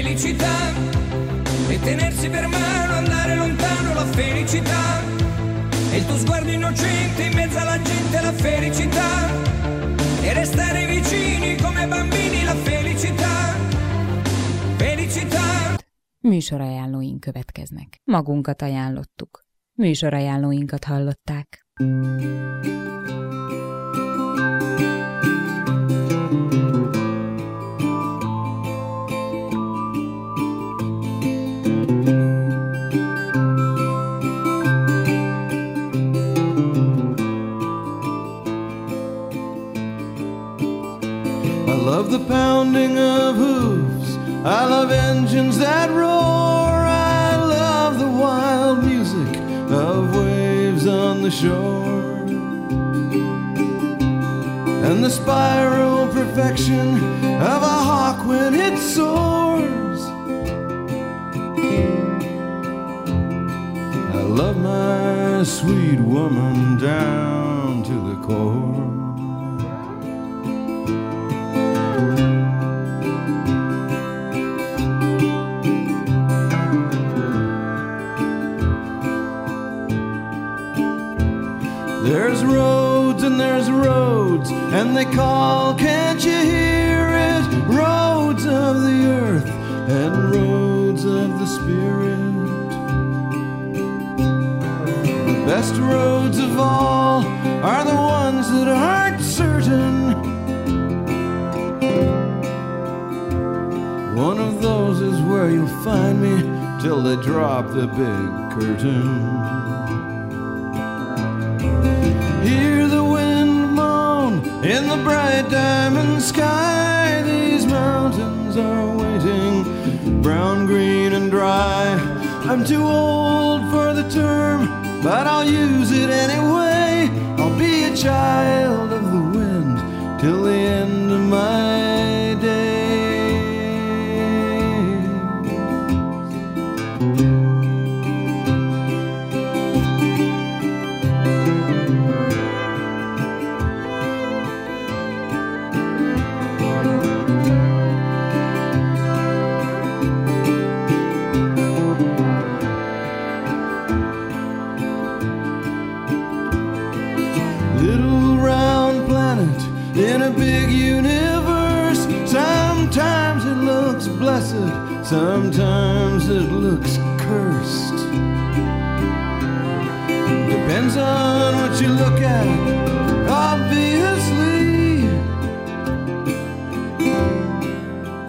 felicità e tenersi per mano, andare lontano, la felicità e il tuo sguardo innocente in mezzo alla gente, la felicità e restare vicini come bambini, la felicità, felicità. Műsorajánlóink következnek. Magunkat ajánlottuk. Műsorajánlóinkat hallották. I love the pounding of hooves, I love engines that roar, I love the wild music of waves on the shore, and the spiral perfection of a hawk when it soars. I love my sweet woman down to the core. There's roads and there's roads, and they call, can't you hear it? Roads of the earth and roads of the spirit. The best roads of all are the ones that aren't certain. One of those is where you'll find me till they drop the big curtain. Hear the wind moan in the bright diamond sky. These mountains are waiting, brown, green, and dry. I'm too old for the term, but I'll use it anyway. I'll be a child of the wind till the end of my days. In a big universe, sometimes it looks blessed, sometimes it looks cursed. Depends on what you look at, obvious